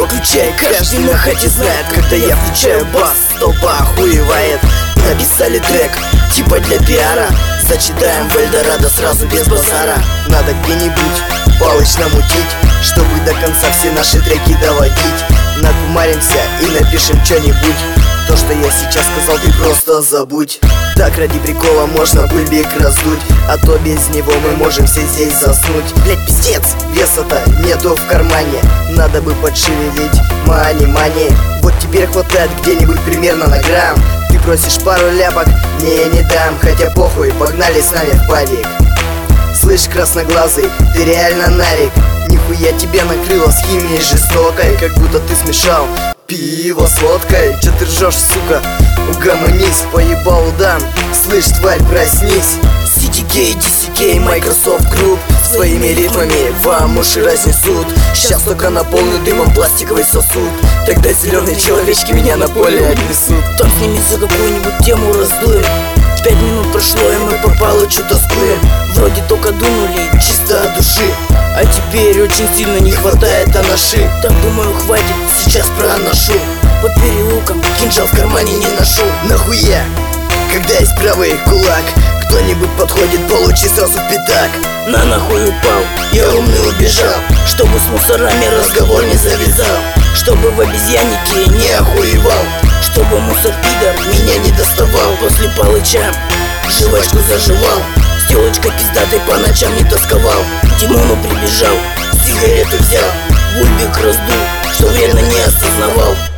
выключай, каждый на хате знает. Когда я включаю бас, толпа охуевает. Написали трек, типа для пиара. Зачитаем в Эльдорадо сразу без базара. Надо где-нибудь Палыч намутить, чтобы до конца все наши треки доводить. Накумаримся и напишем что-нибудь. То, что я сейчас сказал, ты просто забудь. Так ради прикола можно бульбик раздуть, а то без него мы можем все здесь заснуть. Блять, пиздец, веса-то нету в кармане. Надо бы подшевелить, мани. Вот теперь хватает где-нибудь примерно на грамм. Ты просишь пару ляпок, не дам. Хотя похуй, погнали с нами в падик. Слышь, красноглазый, ты реально нарик. Нихуя тебя накрыло с химией жестокой. Как будто ты смешал пиво с водкой. Чё ты ржёшь, сука? Угомонись, поебал дам. Слышь, тварь, проснись. CDK, DCK, Microsoft Group своими ритмами вам уши разнесут. Сейчас только наполню дымом пластиковый сосуд. Тогда зеленые человечки меня на поле отнесут. Там с ними за какую-нибудь тему раздуем. 5 минут прошло, и мы по Палычу тоскуем. Вроде только дунули, чисто от души, а теперь очень сильно не хватает анаши. Так думаю, хватит, сейчас проношу. По переулкам кинжал в кармане не ношу. Нахуя, когда есть правый кулак, кто-нибудь подходит, получи сразу в пятак. На нахуй упал, я умный убежал, чтобы с мусорами разговор не завязал, чтобы в обезьяннике не охуевал, чтобы мусор-пидор меня не доставал. После Палыча жвачку заживал, с телочкой пиздатой по ночам не тосковал. К Тимону прибежал, сигарету взял, бульбик раздул, что вредно не осознавал.